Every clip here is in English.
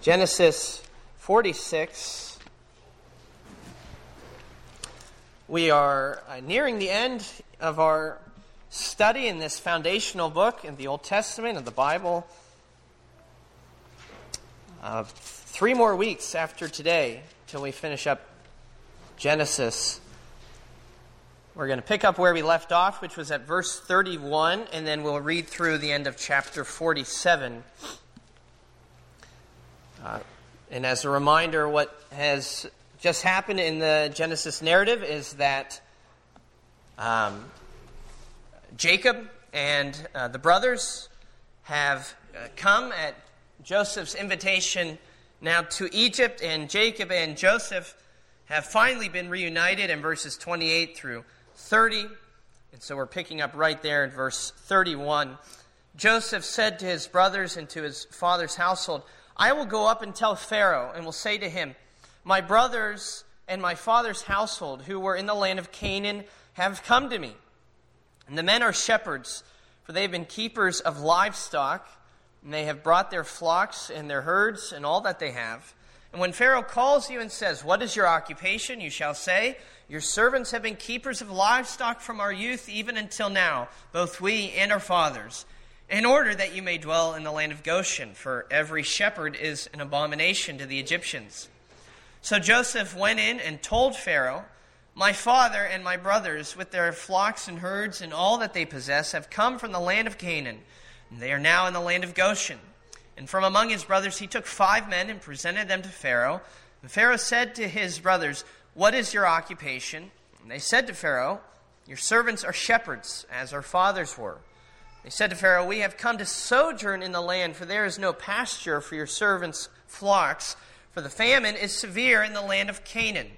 Genesis 46. We are nearing the end of our study in this foundational book in the Old Testament of the Bible. 3 more weeks after today till we finish up Genesis. We're going to pick up where we left off, which was at verse 31, and then we'll read through the end of chapter 47. And as a reminder, what has just happened in the Genesis narrative is that Jacob and the brothers have come at Joseph's invitation now to Egypt, and Jacob and Joseph have finally been reunited in verses 28 through 30. And so we're picking up right there in verse 31. Joseph said to his brothers and to his father's household, "I will go up and tell Pharaoh, and will say to him, my brothers and my father's household, who were in the land of Canaan, have come to me. And the men are shepherds, for they have been keepers of livestock, and they have brought their flocks and their herds and all that they have. And when Pharaoh calls you and says, 'What is your occupation?' you shall say, 'Your servants have been keepers of livestock from our youth even until now, both we and our fathers, in order that you may dwell in the land of Goshen, for every shepherd is an abomination to the Egyptians.' So Joseph went in and told Pharaoh, 'My father and my brothers, with their flocks and herds and all that they possess, have come from the land of Canaan, and they are now in the land of Goshen.' And from among his brothers he took 5 men and presented them to Pharaoh. And Pharaoh said to his brothers, 'What is your occupation?' And they said to Pharaoh, 'Your servants are shepherds, as our fathers were.' They said to Pharaoh, 'We have come to sojourn in the land, for there is no pasture for your servants' flocks, for the famine is severe in the land of Canaan.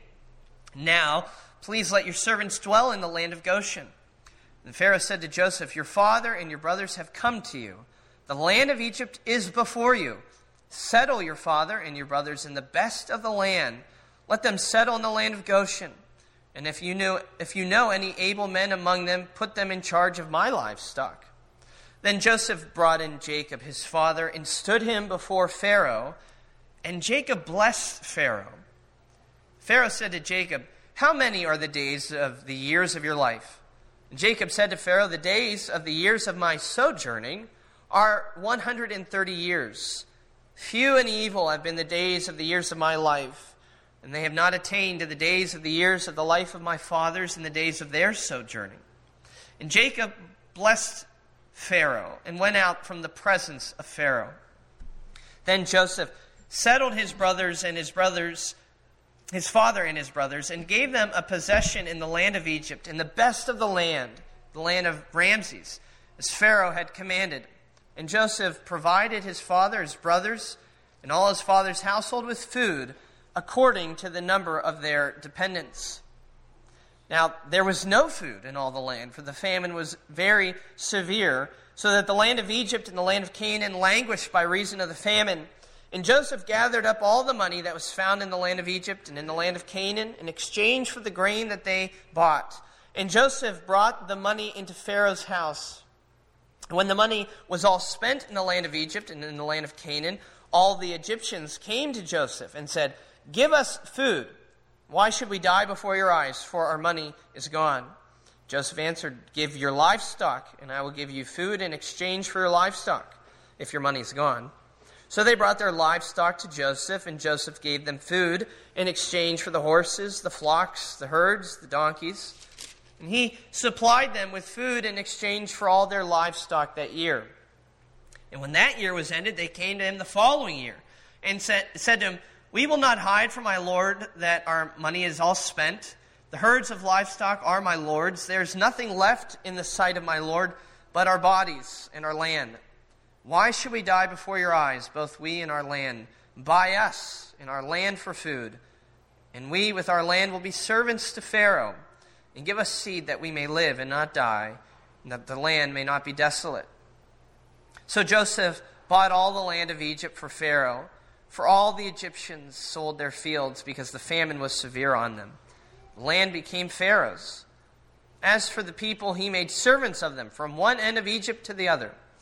Now, please let your servants dwell in the land of Goshen.' And Pharaoh said to Joseph, 'Your father and your brothers have come to you. The land of Egypt is before you. Settle your father and your brothers in the best of the land. Let them settle in the land of Goshen. And if you know any able men among them, put them in charge of my livestock.' Then Joseph brought in Jacob, his father, and stood him before Pharaoh. And Jacob blessed Pharaoh. Pharaoh said to Jacob, 'How many are the days of the years of your life?' And Jacob said to Pharaoh, 'The days of the years of my sojourning are 130 years. Few and evil have been the days of the years of my life, and they have not attained to the days of the years of the life of my fathers in the days of their sojourning.' And Jacob blessed Pharaoh and went out from the presence of Pharaoh. Then Joseph settled his father and his brothers, and gave them a possession in the land of Egypt, in the best of the land of Ramses, as Pharaoh had commanded. And Joseph provided his father, his brothers, and all his father's household with food, according to the number of their dependents. Now, there was no food in all the land, for the famine was very severe, so that the land of Egypt and the land of Canaan languished by reason of the famine. And Joseph gathered up all the money that was found in the land of Egypt and in the land of Canaan in exchange for the grain that they bought. And Joseph brought the money into Pharaoh's house. When the money was all spent in the land of Egypt and in the land of Canaan, all the Egyptians came to Joseph and said, 'Give us food. Why should we die before your eyes? For our money is gone.' Joseph answered, 'Give your livestock, and I will give you food in exchange for your livestock, if your money is gone.' So they brought their livestock to Joseph, and Joseph gave them food in exchange for the horses, the flocks, the herds, the donkeys. And he supplied them with food in exchange for all their livestock that year. And when that year was ended, they came to him the following year and said to him, 'We will not hide from my lord that our money is all spent. The herds of livestock are my lord's. There is nothing left in the sight of my lord but our bodies and our land. Why should we die before your eyes, both we and our land? Buy us and our land for food, and we with our land will be servants to Pharaoh. And give us seed that we may live and not die, and that the land may not be desolate.' So Joseph bought all the land of Egypt for Pharaoh, for all the Egyptians sold their fields because the famine was severe on them. The land became Pharaoh's. As for the people, he made servants of them from one end of Egypt to the other.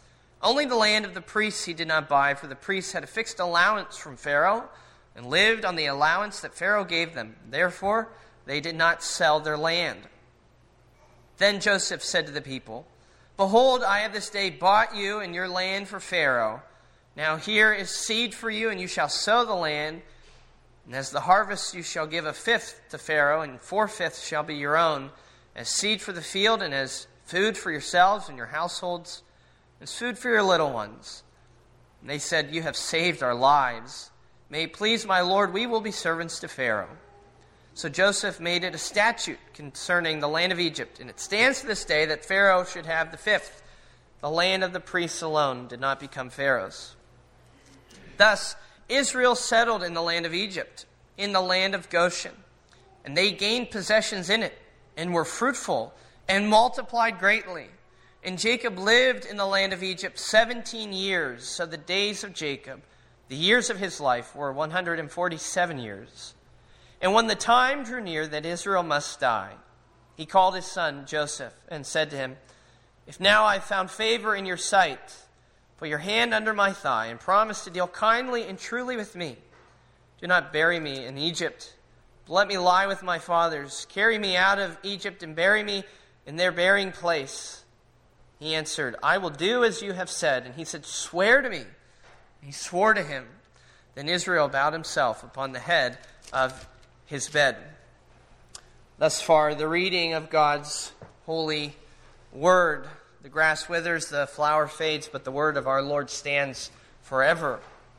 Only the land of the priests he did not buy, for the priests had a fixed allowance from Pharaoh and lived on the allowance that Pharaoh gave them. Therefore, they did not sell their land. Then Joseph said to the people, Behold, I have this day bought you and your land for Pharaoh. Now here is seed for you, and you shall sow the land. And as the harvest you shall give 1/5 to Pharaoh, and 4/5 shall be your own, as seed for the field, and as food for yourselves and your households, as food for your little ones. And they said, You have saved our lives. May it please my Lord, we will be servants to Pharaoh. So Joseph made it a statute concerning the land of Egypt, and it stands to this day that Pharaoh should have 1/5. The land of the priests alone did not become Pharaoh's. Thus Israel settled in the land of Egypt, in the land of Goshen, and they gained possessions in it, and were fruitful, and multiplied greatly. And Jacob lived in the land of Egypt 17 years. So the days of Jacob, the years of his life, were 147 years. And when the time drew near that Israel must die, he called his son Joseph and said to him, If now I have found favor in your sight, put your hand under my thigh and promise to deal kindly and truly with me. Do not bury me in Egypt, but let me lie with my fathers. Carry me out of Egypt and bury me in their burying place. He answered, I will do as you have said. And he said, Swear to me. And he swore to him. Then Israel bowed himself upon the head of his bed. Thus far, the reading of God's holy word. The grass withers, the flower fades, but the word of our Lord stands forever.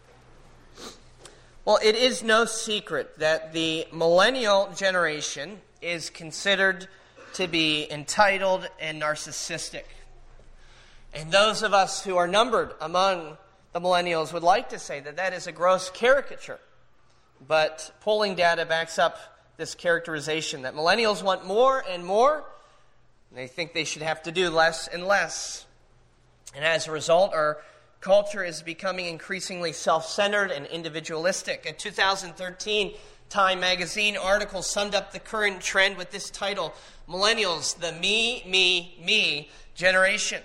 Well, it is no secret that the millennial generation is considered to be entitled and narcissistic. And those of us who are numbered among the millennials would like to say that that is a gross caricature. But polling data backs up this characterization that millennials want more and more. And they think they should have to do less and less. And as a result, our culture is becoming increasingly self-centered and individualistic. A 2013 Time magazine article summed up the current trend with this title, Millennials, the me, me, me generation.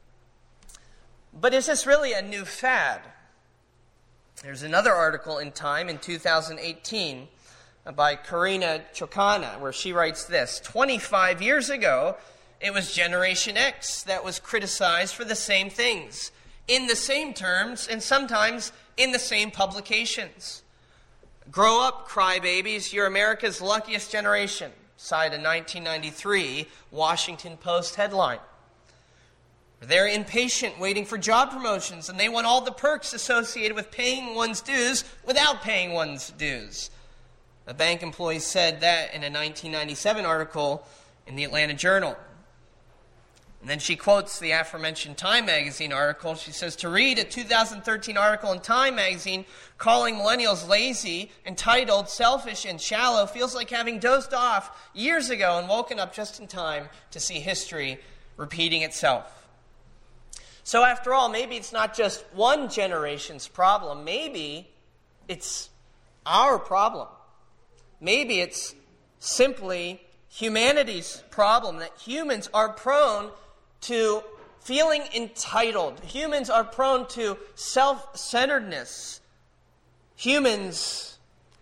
But is this really a new fad? There's another article in Time in 2018 by Karina Chokana where she writes this, 25 years ago, it was Generation X that was criticized for the same things, in the same terms, and sometimes in the same publications. Grow up, crybabies, you're America's luckiest generation, cited a 1993 Washington Post headline. They're impatient, waiting for job promotions, and they want all the perks associated with paying one's dues without paying one's dues. A bank employee said that in a 1997 article in the Atlanta Journal. And then she quotes the aforementioned Time magazine article. She says, to read a 2013 article in Time magazine calling millennials lazy, entitled, selfish, and shallow feels like having dozed off years ago and woken up just in time to see history repeating itself. So after all, maybe it's not just one generation's problem. Maybe it's our problem. Maybe it's simply humanity's problem, that humans are prone to feeling entitled. Humans are prone to self-centeredness. Humans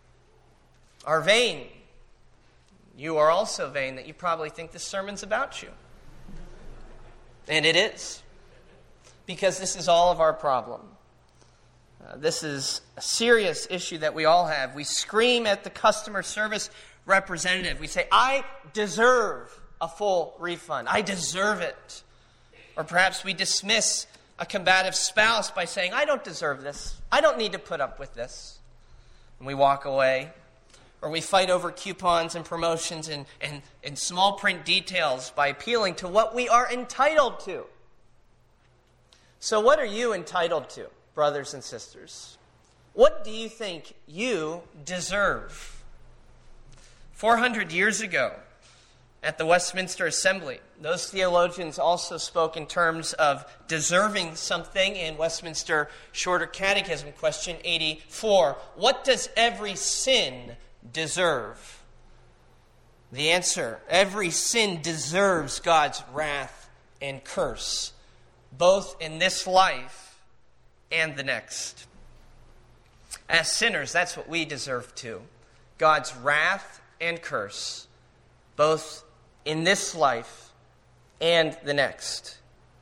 are vain. You are also vain, that you probably think this sermon's about you. And it is. Because this is all of our problem. This is a serious issue that we all have. We scream at the customer service representative. We say, I deserve a full refund. I deserve it. Or perhaps we dismiss a combative spouse by saying, I don't deserve this. I don't need to put up with this. And we walk away. Or we fight over coupons and promotions and small print details by appealing to what we are entitled to. So what are you entitled to, brothers and sisters? What do you think you deserve? 400 years ago, at the Westminster Assembly, those theologians also spoke in terms of deserving something in Westminster Shorter Catechism, question 84. What does every sin deserve? The answer, every sin deserves God's wrath and curse. both in this life and the next. As sinners, that's what we deserve too. God's wrath and curse, both in this life and the next.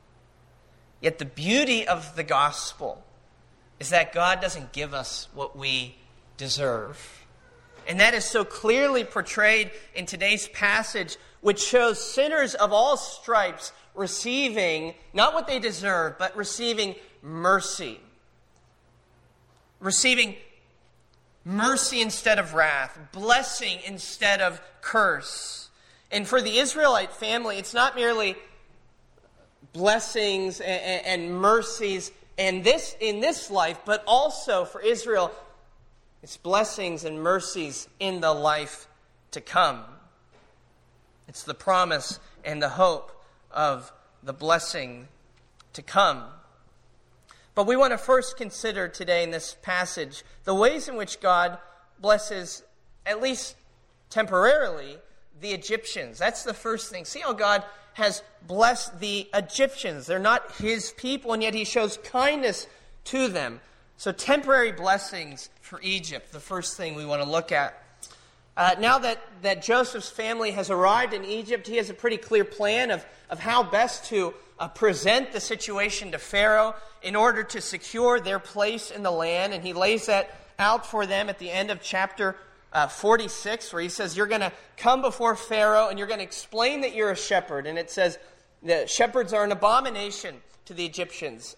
Yet the beauty of the gospel is that God doesn't give us what we deserve. And that is so clearly portrayed in today's passage, which shows sinners of all stripes receiving not what they deserve, but receiving mercy. Receiving mercy instead of wrath, blessing instead of curse. And for the Israelite family, it's not merely blessings and mercies in this life, but also for Israel, it's blessings and mercies in the life to come. It's the promise and the hope of the blessing to come. But we want to first consider today in this passage the ways in which God blesses, at least temporarily, the Egyptians. That's the first thing. See how God has blessed the Egyptians. They're not his people, and yet he shows kindness to them. So temporary blessings for Egypt, the first thing we want to look at. Now that Joseph's family has arrived in Egypt, he has a pretty clear plan of how best to present the situation to Pharaoh in order to secure their place in the land. And he lays that out for them at the end of chapter 46, where he says, you're going to come before Pharaoh and you're going to explain that you're a shepherd. And it says the shepherds are an abomination to the Egyptians.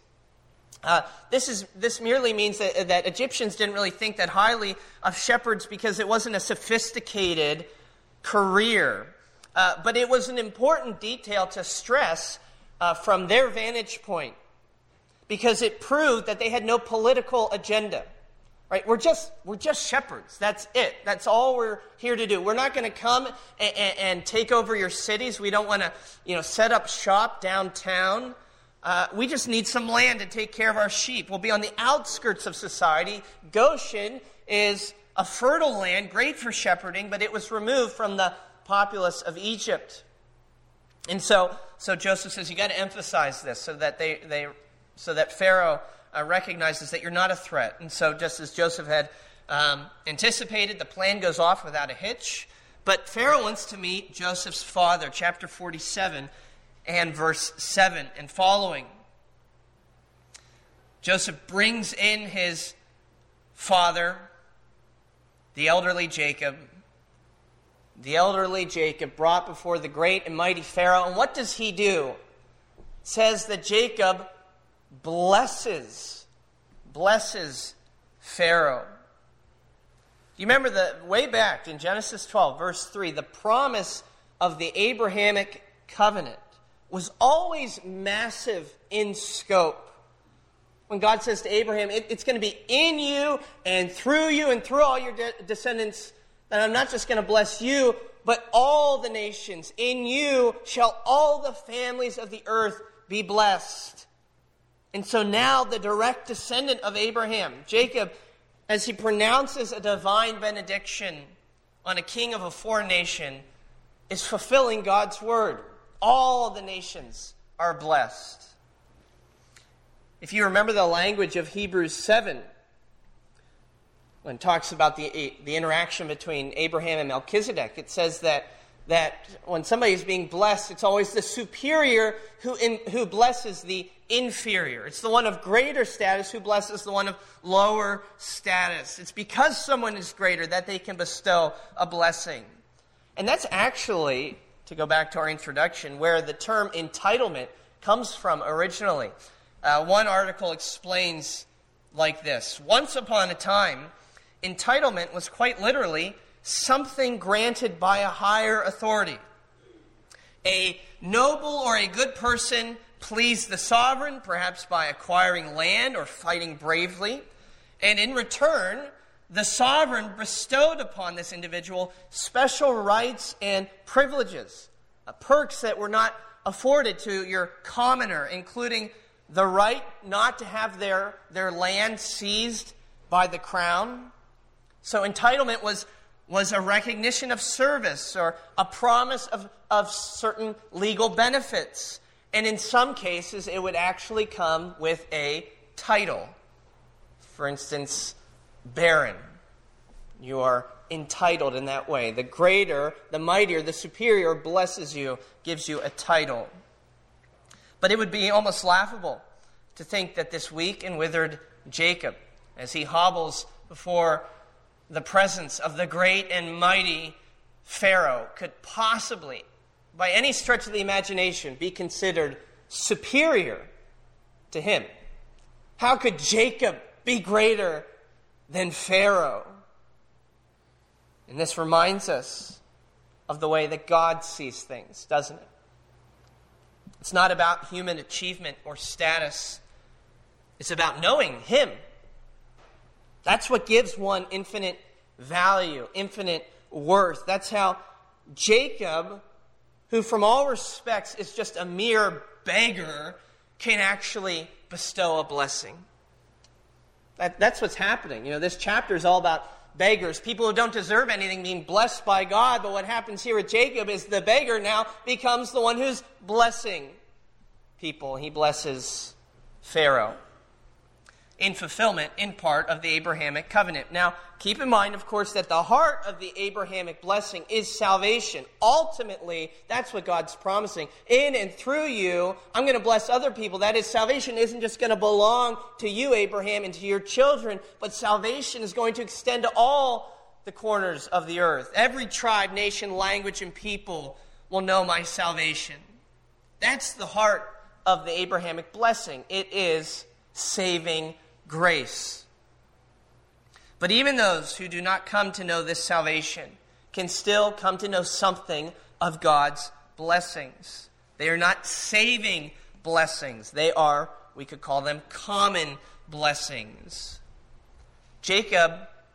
This merely means that Egyptians didn't really think that highly of shepherds because it wasn't a sophisticated career. But it was an important detail to stress from their vantage point, because it proved that they had no political agenda. Right? We're just shepherds. That's it. That's all we're here to do. We're not going to come and take over your cities. We don't want to, set up shop downtown. We just need some land to take care of our sheep. We'll be on the outskirts of society. Goshen is a fertile land, great for shepherding, but it was removed from the populace of Egypt. And so Joseph says, you got to emphasize this so that Pharaoh recognizes that you're not a threat. And so just as Joseph had anticipated, the plan goes off without a hitch. But Pharaoh wants to meet Joseph's father, chapter 47 and verse 7 and following. Joseph brings in his father, the elderly Jacob. The elderly Jacob brought before the great and mighty Pharaoh. And what does he do? It says that Jacob blesses Pharaoh. You remember way back in Genesis 12, verse 3, the promise of the Abrahamic covenant was always massive in scope. When God says to Abraham, it's going to be in you and through all your descendants, that I'm not just going to bless you, but all the nations. In you shall all the families of the earth be blessed. And so now the direct descendant of Abraham, Jacob, as he pronounces a divine benediction on a king of a foreign nation, is fulfilling God's word. All the nations are blessed. If you remember the language of Hebrews 7, when it talks about the interaction between Abraham and Melchizedek, it says that when somebody is being blessed, it's always the superior who blesses the inferior. It's the one of greater status who blesses the one of lower status. It's because someone is greater that they can bestow a blessing. And that's actually, to go back to our introduction, where the term entitlement comes from originally. One article explains like this: once upon a time, entitlement was quite literally something granted by a higher authority. A noble or a good person pleased the sovereign, perhaps by acquiring land or fighting bravely, and in return, the sovereign bestowed upon this individual special rights and privileges, perks that were not afforded to your commoner, including the right not to have their land seized by the crown. So entitlement was a recognition of service or a promise of certain legal benefits. And in some cases, it would actually come with a title. For instance, barren. You are entitled in that way. The greater, the mightier, the superior blesses you, gives you a title. But it would be almost laughable to think that this weak and withered Jacob, as he hobbles before the presence of the great and mighty Pharaoh, could possibly, by any stretch of the imagination, be considered superior to him. How could Jacob be greater than Pharaoh? And this reminds us of the way that God sees things, doesn't it? It's not about human achievement or status. It's about knowing him. That's what gives one infinite value, infinite worth. That's how Jacob, who from all respects is just a mere beggar, can actually bestow a blessing. That's what's happening. This chapter is all about beggars, people who don't deserve anything being blessed by God. But what happens here with Jacob is the beggar now becomes the one who's blessing people. He blesses Pharaoh in fulfillment, in part, of the Abrahamic covenant. Now, keep in mind, of course, that the heart of the Abrahamic blessing is salvation. Ultimately, that's what God's promising. In and through you, I'm going to bless other people. That is, salvation isn't just going to belong to you, Abraham, and to your children, but salvation is going to extend to all the corners of the earth. Every tribe, nation, language, and people will know my salvation. That's the heart of the Abrahamic blessing. It is saving grace. But even those who do not come to know this salvation can still come to know something of God's blessings. They are not saving blessings. They are, we could call them, common blessings. Jacob,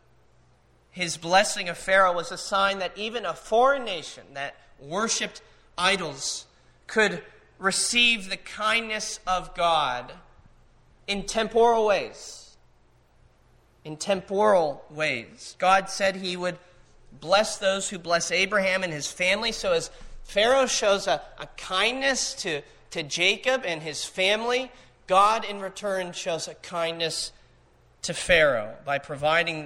his blessing of Pharaoh was a sign that even a foreign nation that worshipped idols could receive the kindness of God in temporal ways. In temporal ways. God said he would bless those who bless Abraham and his family. So as Pharaoh shows a kindness to Jacob and his family, God in return shows a kindness to Pharaoh by providing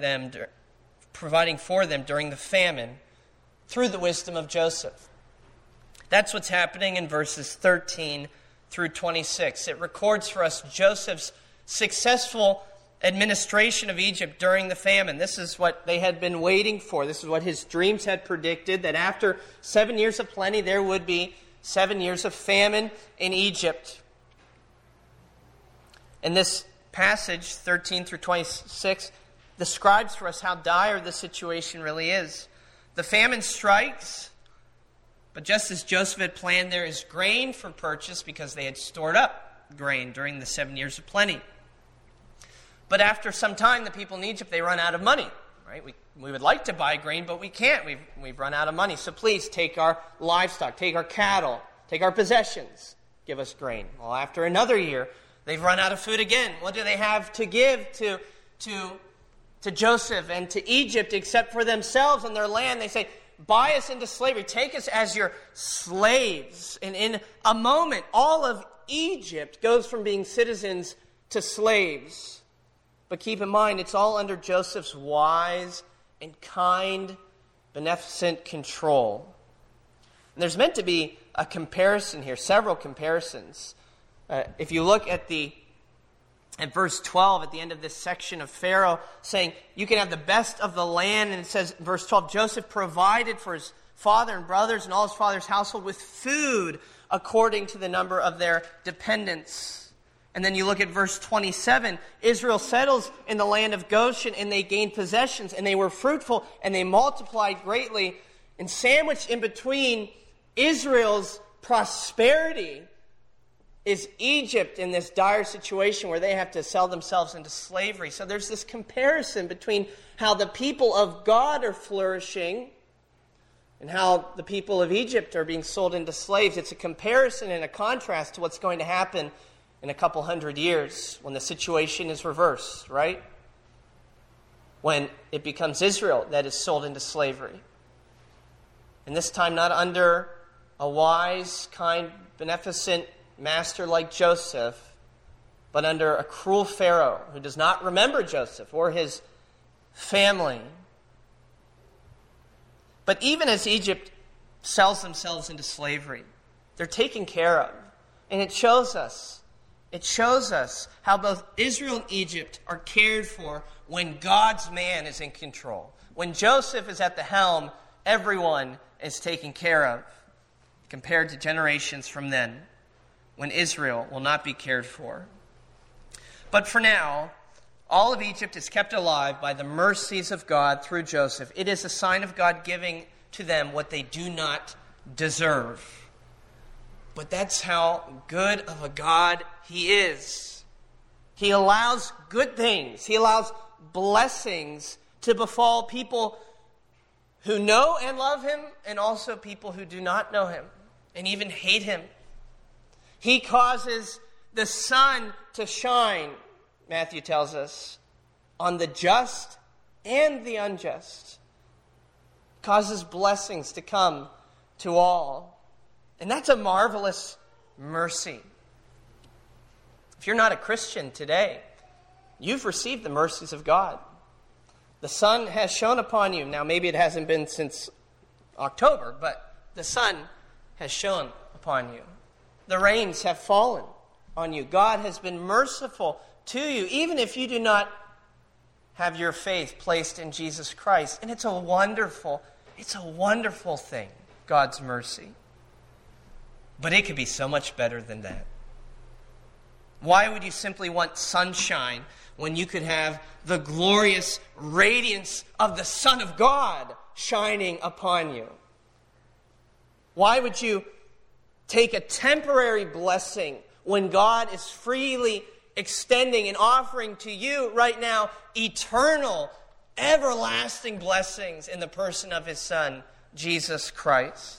for them during the famine through the wisdom of Joseph. That's what's happening in verses 13 through 26. It records for us Joseph's successful administration of Egypt during the famine. This is what they had been waiting for. This is what his dreams had predicted, that after 7 years of plenty, there would be 7 years of famine in Egypt. And this passage, 13 through 26, describes for us how dire the situation really is. The famine strikes, but just as Joseph had planned, there is grain for purchase because they had stored up grain during the 7 years of plenty. But after some time, the people in Egypt, they run out of money. Right? We would like to buy grain, but we can't. We've run out of money. So please take our livestock, take our cattle, take our possessions, give us grain. Well, after another year, they've run out of food again. What do they have to give to Joseph and to Egypt except for themselves and their land? They say, buy us into slavery. Take us as your slaves. And in a moment, all of Egypt goes from being citizens to slaves. But keep in mind, it's all under Joseph's wise and kind, beneficent control. And there's meant to be a comparison here, several comparisons. If you look at verse 12, at the end of this section of Pharaoh, saying, you can have the best of the land. And it says, verse 12, Joseph provided for his father and brothers and all his father's household with food according to the number of their dependents. And then you look at verse 27, Israel settles in the land of Goshen, and they gained possessions, and they were fruitful, and they multiplied greatly. And sandwiched in between Israel's prosperity is Egypt in this dire situation where they have to sell themselves into slavery. So there's this comparison between how the people of God are flourishing and how the people of Egypt are being sold into slaves. It's a comparison and a contrast to what's going to happen in a couple hundred years when the situation is reversed, right? When it becomes Israel that is sold into slavery. And this time not under a wise, kind, beneficent master like Joseph, but under a cruel Pharaoh who does not remember Joseph or his family. But even as Egypt sells themselves into slavery, they're taken care of. And it shows us how both Israel and Egypt are cared for when God's man is in control. When Joseph is at the helm, everyone is taken care of, compared to generations from then, when Israel will not be cared for. But for now, all of Egypt is kept alive by the mercies of God through Joseph. It is a sign of God giving to them what they do not deserve. But that's how good of a God He is. He allows good things. He allows blessings to befall people who know and love Him, and also people who do not know Him and even hate Him. He causes the sun to shine, Matthew tells us, on the just and the unjust. Causes blessings to come to all. And that's a marvelous mercy. If you're not a Christian today, you've received the mercies of God. The sun has shone upon you. Now, maybe it hasn't been since October, but the sun has shone upon you. The rains have fallen on you. God has been merciful to you, even if you do not have your faith placed in Jesus Christ. And it's a wonderful thing, God's mercy. But it could be so much better than that. Why would you simply want sunshine when you could have the glorious radiance of the Son of God shining upon you? Why would you take a temporary blessing when God is freely extending and offering to you right now eternal, everlasting blessings in the person of His Son, Jesus Christ?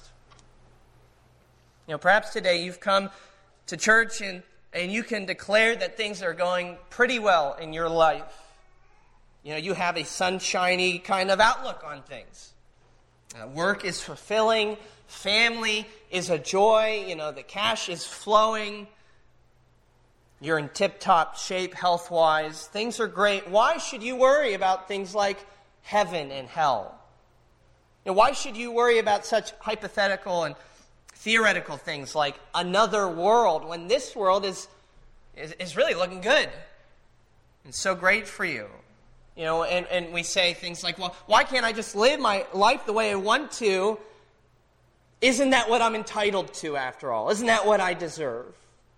Perhaps today you've come to church and you can declare that things are going pretty well in your life. You have a sunshiny kind of outlook on things. Work is fulfilling. Family is a joy. The cash is flowing. You're in tip-top shape health-wise. Things are great. Why should you worry about things like heaven and hell? Why should you worry about such hypothetical and theoretical things like another world when this world is really looking good and so great for you? And we say things like, well, why can't I just live my life the way I want to? Isn't that what I'm entitled to after all? Isn't that what I deserve?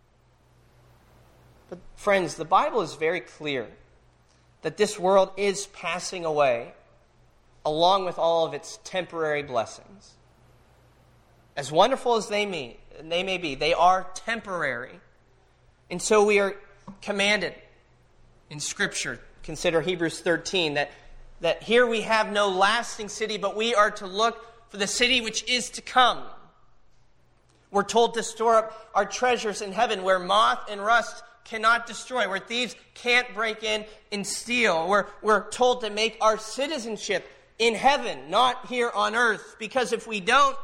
But friends, the Bible is very clear that this world is passing away along with all of its temporary blessings. As wonderful as they may be, they are temporary. And so we are commanded in Scripture, consider Hebrews 13, that here we have no lasting city, but we are to look for the city which is to come. We're told to store up our treasures in heaven where moth and rust cannot destroy, where thieves can't break in and steal. We're told to make our citizenship in heaven, not here on earth, because if we don't,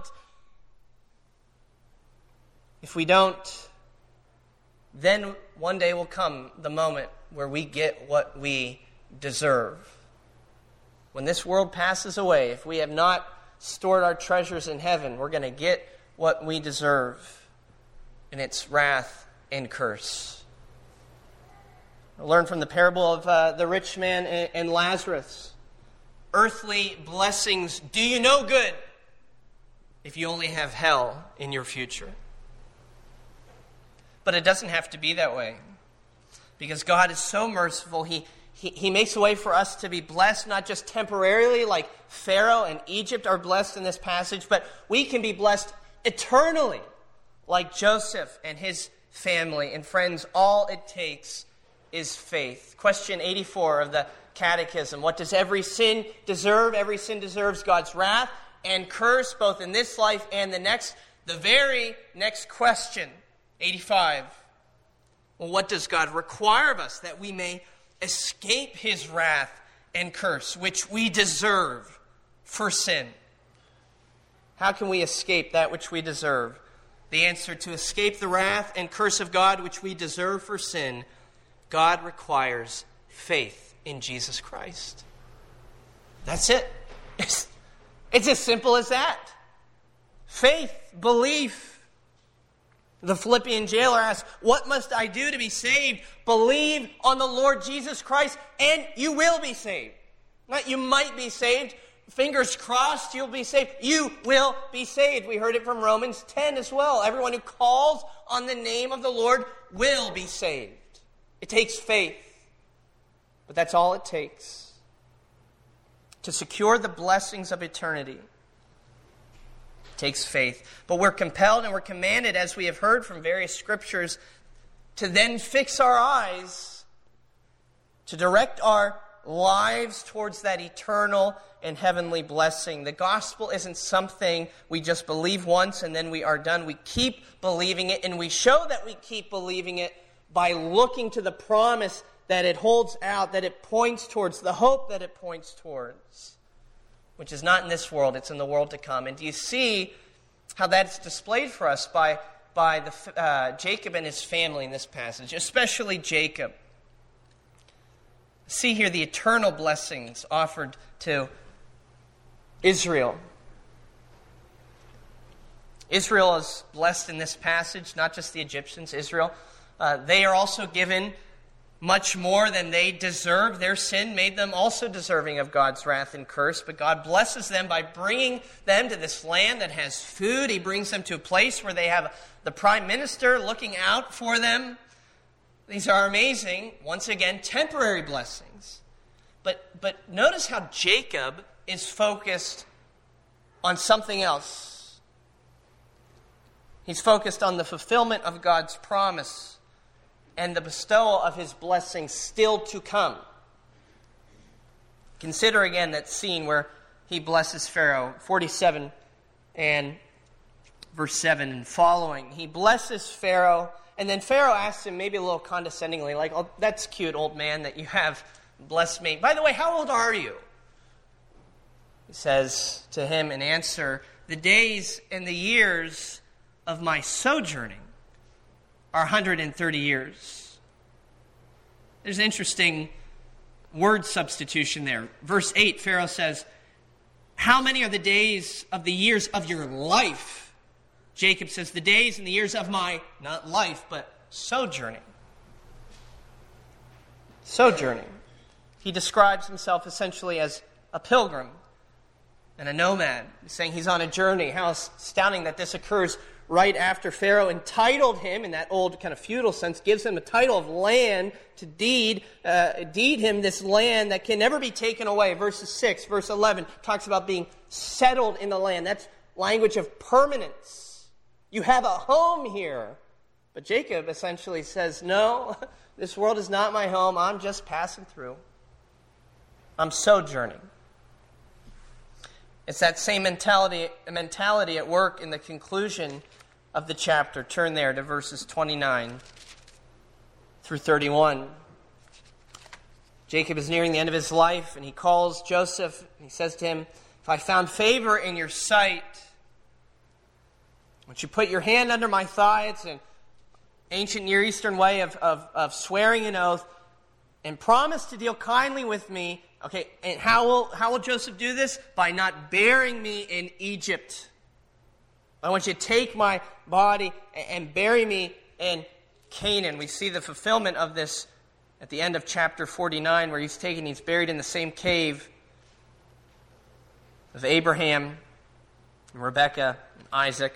then one day will come the moment where we get what we deserve. When this world passes away, if we have not stored our treasures in heaven, we're going to get what we deserve, and it's wrath and curse. We'll learn from the parable of the rich man and Lazarus. Earthly blessings do you no good if you only have hell in your future. But it doesn't have to be that way. Because God is so merciful, He makes a way for us to be blessed, not just temporarily like Pharaoh and Egypt are blessed in this passage, but we can be blessed eternally like Joseph and his family. And friends, all it takes is faith. Question 84 of the Catechism. What does every sin deserve? Every sin deserves God's wrath and curse, both in this life and the next. The very next question, 85. Well, what does God require of us that we may escape His wrath and curse, which we deserve for sin? How can we escape that which we deserve? the answer to escape the wrath and curse of God which we deserve for sin, God requires faith in Jesus Christ. That's it. It's as simple as that. Faith, belief. The Philippian jailer asks, what must I do to be saved? Believe on the Lord Jesus Christ and you will be saved. Not you might be saved. Fingers crossed, you'll be saved. You will be saved. We heard it from Romans 10 as well. Everyone who calls on the name of the Lord will be saved. It takes faith. But that's all it takes to secure the blessings of eternity. It takes faith. But we're compelled and we're commanded, as we have heard from various scriptures, to then fix our eyes, to direct our lives towards that eternal and heavenly blessing. The gospel isn't something we just believe once and then we are done. We keep believing it, and we show that we keep believing it by looking to the promise that it holds out, that it points towards, the hope that it points towards, which is not in this world, it's in the world to come. And do you see how that's displayed for us by Jacob and his family in this passage, especially Jacob? See here the eternal blessings offered to Israel. Israel is blessed in this passage, not just the Egyptians, Israel. They are also given much more than they deserve. Their sin made them also deserving of God's wrath and curse, but God blesses them by bringing them to this land that has food. He brings them to a place where they have the prime minister looking out for them. These are amazing, once again, temporary blessings. But notice how Jacob is focused on something else. He's focused on the fulfillment of God's promise and the bestowal of his blessings still to come. Consider again that scene where he blesses Pharaoh, 47 and verse 7 and following. He blesses Pharaoh, and then Pharaoh asks him, maybe a little condescendingly, like, oh, that's cute, old man, that you have blessed me. By the way, how old are you? He says to him in answer, the days and the years of my sojourning are 130 years. There's an interesting word substitution there. Verse 8, Pharaoh says, how many are the days of the years of your life? Jacob says, the days and the years of my, not life, but sojourning. Sojourning. He describes himself essentially as a pilgrim and a nomad, saying he's on a journey. How astounding that this occurs right after Pharaoh entitled him, in that old kind of feudal sense, gives him a title of land to deed him this land that can never be taken away. Verses 6, verse 11 talks about being settled in the land. That's language of permanence. You have a home here. But Jacob essentially says, no, this world is not my home. I'm just passing through. I'm sojourning. It's that same mentality at work in the conclusion of the chapter. Turn there to verses 29 through 31. Jacob is nearing the end of his life, and he calls Joseph, and he says to him, if I found favor in your sight, once you put your hand under my thigh, it's an ancient Near Eastern way of swearing an oath, and promise to deal kindly with me. Okay, and how will Joseph do this? By not burying me in Egypt. I want you to take my body and bury me in Canaan. We see the fulfillment of this at the end of chapter 49, where he's buried in the same cave of Abraham and Rebekah and Isaac.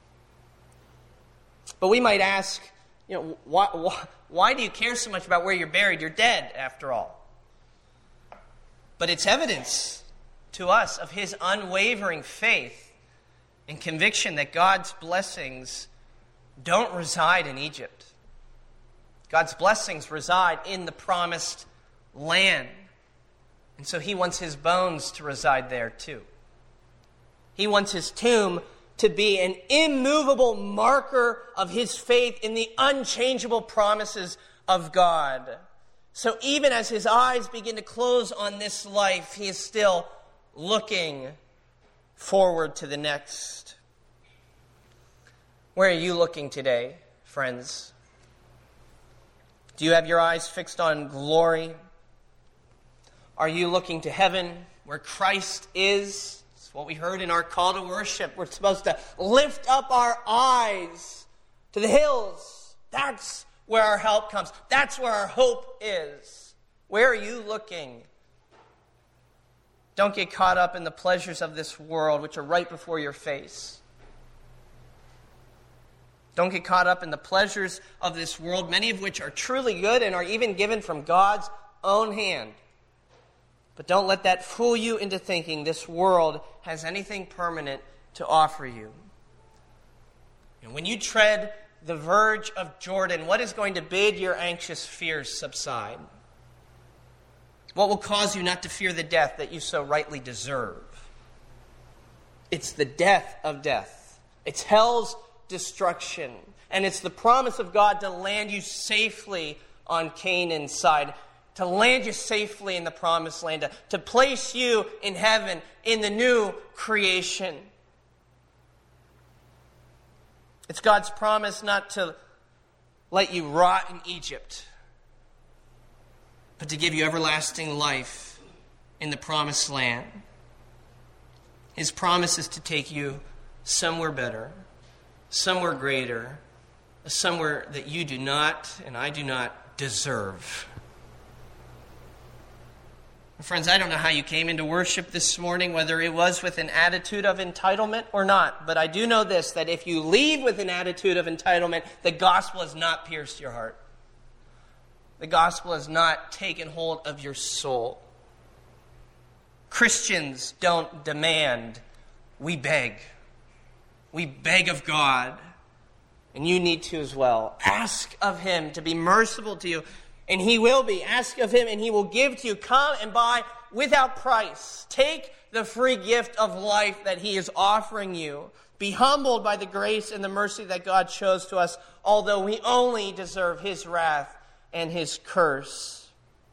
But we might ask, why do you care so much about where you're buried? You're dead, after all. But it's evidence to us of his unwavering faith and conviction that God's blessings don't reside in Egypt. God's blessings reside in the promised land. And so he wants his bones to reside there too. He wants his tomb to be an immovable marker of his faith in the unchangeable promises of God. So even as his eyes begin to close on this life, he is still looking forward to the next. Where are you looking today, friends? Do you have your eyes fixed on glory? Are you looking to heaven where Christ is? It's what we heard in our call to worship. We're supposed to lift up our eyes to the hills. That's where our help comes. That's where our hope is. Where are you looking? Don't get caught up in the pleasures of this world, which are right before your face. Don't get caught up in the pleasures of this world, many of which are truly good and are even given from God's own hand. But don't let that fool you into thinking this world has anything permanent to offer you. And when you tread the verge of Jordan, what is going to bid your anxious fears subside? What will cause you not to fear the death that you so rightly deserve? It's the death of death. It's hell's destruction. And it's the promise of God to land you safely on Canaan's side, to land you safely in the promised land, to place you in heaven, in the new creation. It's God's promise not to let you rot in Egypt, but to give you everlasting life in the promised land. His promise is to take you somewhere better, somewhere greater, somewhere that you do not and I do not deserve. Friends, I don't know how you came into worship this morning, whether it was with an attitude of entitlement or not, but I do know this, that if you leave with an attitude of entitlement, the gospel has not pierced your heart. The gospel has not taken hold of your soul. Christians don't demand, we beg. We beg of God, and you need to as well. Ask of Him to be merciful to you, and He will be. Ask of Him, and He will give to you. Come and buy without price. Take the free gift of life that He is offering you. Be humbled by the grace and the mercy that God shows to us, although we only deserve His wrath and His curse.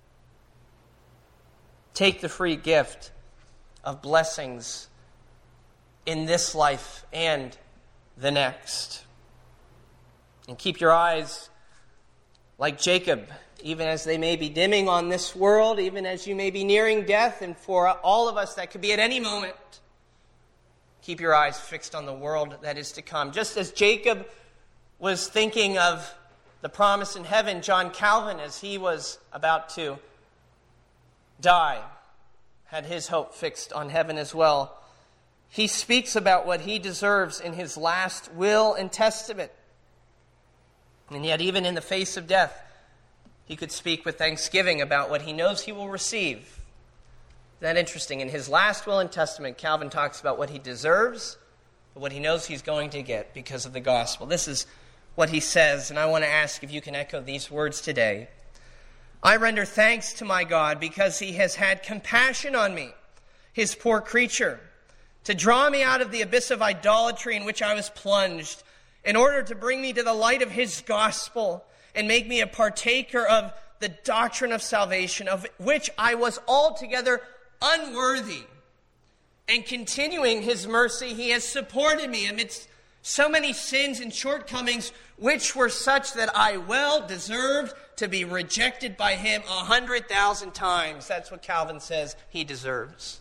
Take the free gift of blessings in this life and the next. And keep your eyes like Jacob, even as they may be dimming on this world, even as you may be nearing death, and for all of us that could be at any moment. Keep your eyes fixed on the world that is to come. Just as Jacob was thinking of the promise in heaven, John Calvin, as he was about to die, had his hope fixed on heaven as well. He speaks about what he deserves in his last will and testament. And yet, even in the face of death, he could speak with thanksgiving about what he knows he will receive. Isn't that interesting? In his last will and testament, Calvin talks about what he deserves, but what he knows he's going to get because of the gospel. This is what he says, and I want to ask if you can echo these words today. I render thanks to my God because He has had compassion on me, His poor creature, to draw me out of the abyss of idolatry in which I was plunged, in order to bring me to the light of His gospel and make me a partaker of the doctrine of salvation, of which I was altogether unworthy. And continuing His mercy, He has supported me amidst so many sins and shortcomings, which were such that I well deserved to be rejected by Him 100,000 times. That's what Calvin says he deserves.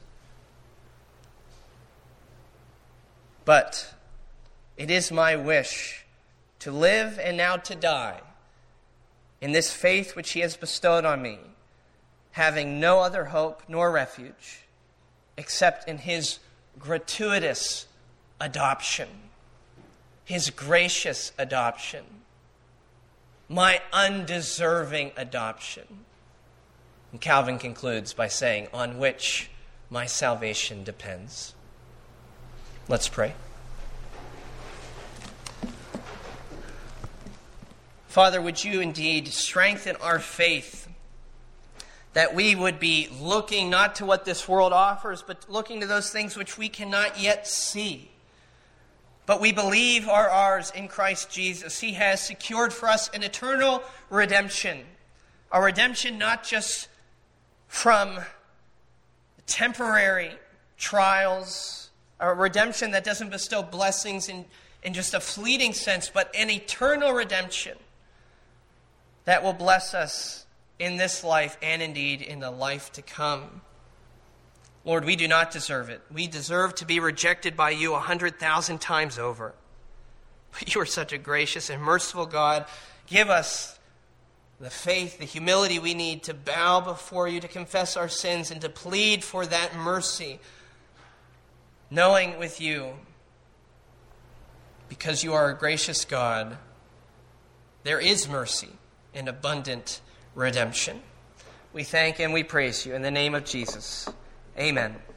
But it is my wish to live and now to die in this faith which He has bestowed on me, having no other hope nor refuge except in His gratuitous adoption, His gracious adoption, my undeserving adoption. And Calvin concludes by saying, on which my salvation depends. Let's pray. Father, would You indeed strengthen our faith, that we would be looking not to what this world offers, but looking to those things which we cannot yet see. But we believe are ours in Christ Jesus. He has secured for us an eternal redemption. A redemption not just from temporary trials, a redemption that doesn't bestow blessings in just a fleeting sense, but an eternal redemption that will bless us in this life and indeed in the life to come. Lord, we do not deserve it. We deserve to be rejected by you 100,000 times over. But you are such a gracious and merciful God. Give us the faith, the humility we need to bow before you, to confess our sins, and to plead for that mercy, knowing with you, because you are a gracious God, there is mercy and abundant redemption. We thank and we praise you in the name of Jesus. Amen.